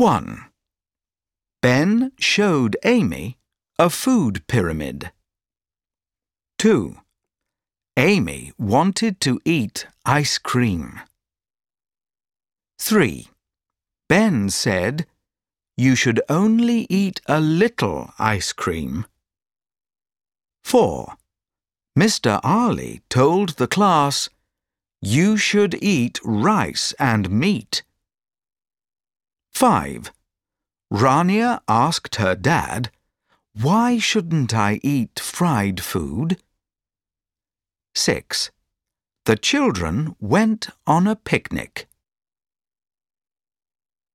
1. Ben showed Amy a food pyramid. 2. Amy wanted to eat ice cream. 3. Ben said, "You should only eat a little ice cream." 4. Mr. Ali told the class, "You should eat rice and meat." 5. Rania asked her dad, "Why shouldn't I eat fried food?" 6. The children went on a picnic.